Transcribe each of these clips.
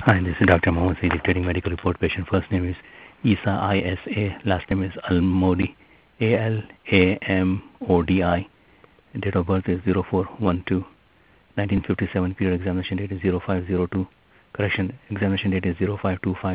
Hi, this is Dr. Mohammed Saeed, dictating medical report. Patient first name is Isa, ISA. Last name is Almodi, ALAMODI. Date of birth is 0412 1957. Period examination date is 0502. Correction, examination date is 0525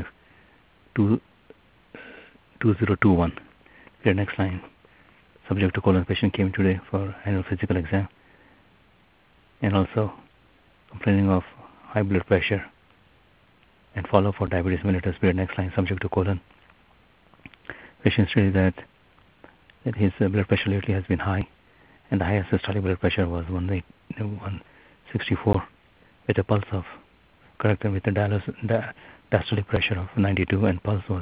2021. Period next line. Subject to colon. Patient came today for annual physical exam and also complaining of high blood pressure and follow for diabetes mellitus. Period next line. Subject to colon. Patient stated that his blood pressure lately has been high, and the highest systolic blood pressure was 164 with a pulse of corrected with a diastolic pressure of 92 and pulse was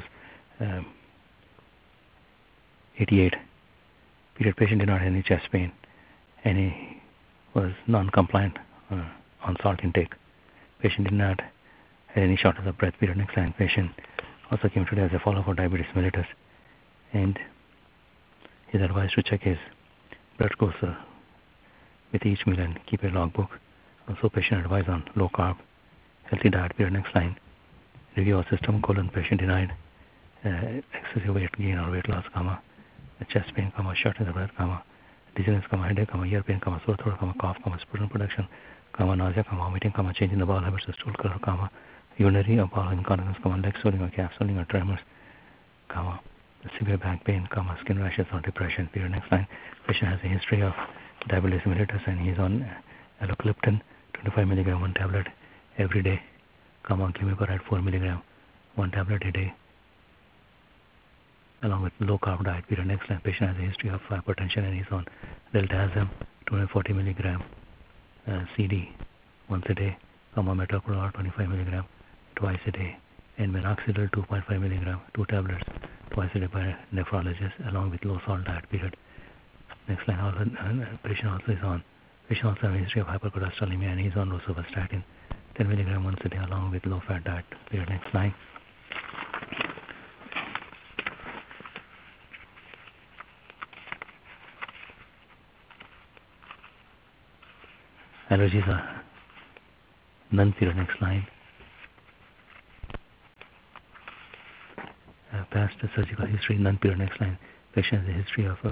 88. Period. Patient did not have any chest pain and he was non-compliant on salt intake. Patient did not have any shortness of breath. Period. Next line. Patient also came today as a follow-up for diabetes mellitus, and is advised to check his blood glucose with each meal and keep a logbook. Also, patient advised on low carb, healthy diet. Period. Next line. Review of system. Colon. Patient denied excessive weight gain or weight loss, chest pain, shortness of breath, dizziness, headache, ear pain, sore throat, cough, sputum production, nausea, vomiting, change in the bowel habits, stool color, urinary or bowel incontinence, leg swelling or calf swelling or tremors, severe back pain, skin rashes or depression. Period. Next line. Patient has a history of diabetes mellitus and he is on alogliptin 25 milligram, one tablet every day, glimepiride 4 milligram, one tablet a day, along with low carb diet. Period. Next line. Patient has a history of hypertension and is on deltazem 240 milligram CD once a day, metoprolol 25 milligram twice a day, and minoxidil 2.5 milligram, two tablets twice a day by a nephrologist, along with low salt diet. Period. Next line. Patient also has a history of hypercholesterolemia and he is on rosuvastatin 10 milligram once a day, along with low fat diet. Period. Next line. Allergies are none. Period. Next line. Past surgical history, none. Period. Next line. Patient has a history of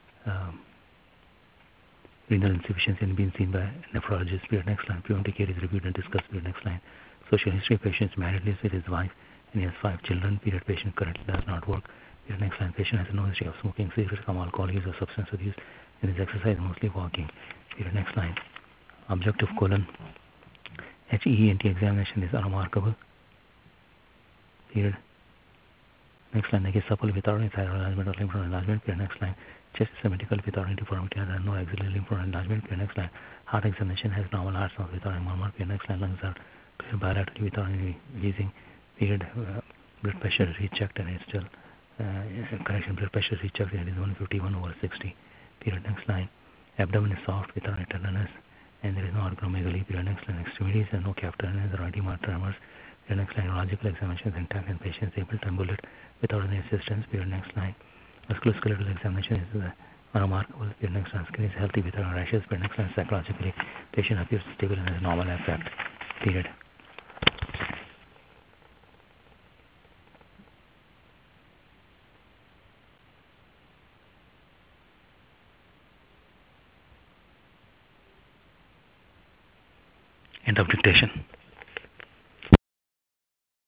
renal insufficiency and been seen by nephrologist. Period. Next line. Preventive care is reviewed and discussed. Period. Next line. Social history. Patient is married, lives with his wife and he has 5 children. Period. Patient currently does not work. Period. Next line. Patient has no history of smoking, cigarettes, alcohol use or substance abuse and his exercise mostly walking. Period. Next line. Objective colon. HENT examination is unremarkable. Period. Next line. Negative supple without any thyroid enlargement or lymph node enlargement. Period. Next line. Chest is symmetrical without any deformity and no axillary lymph node enlargement. Period. Next line. Heart examination has normal heart sound without any murmur. Period. Next line. Lungs are clear bilaterally without any wheezing. Period. Blood pressure is rechecked and it's still correction. Blood pressure is rechecked and it is 151/60. Period. Next line. Abdomen is soft without any tenderness and there is no acromegaly. Period. Next line. Extremities and no captainess or edema tremors. Period. Next line. Neurological examination is intact and patient is able to ambulate without any assistance. Period. Next line. Musculoskeletal examination is unremarkable. Period. Next line. Skin is healthy without rashes. Period. Next line. Psychologically, patient appears stable and has normal affect. Period. End of dictation.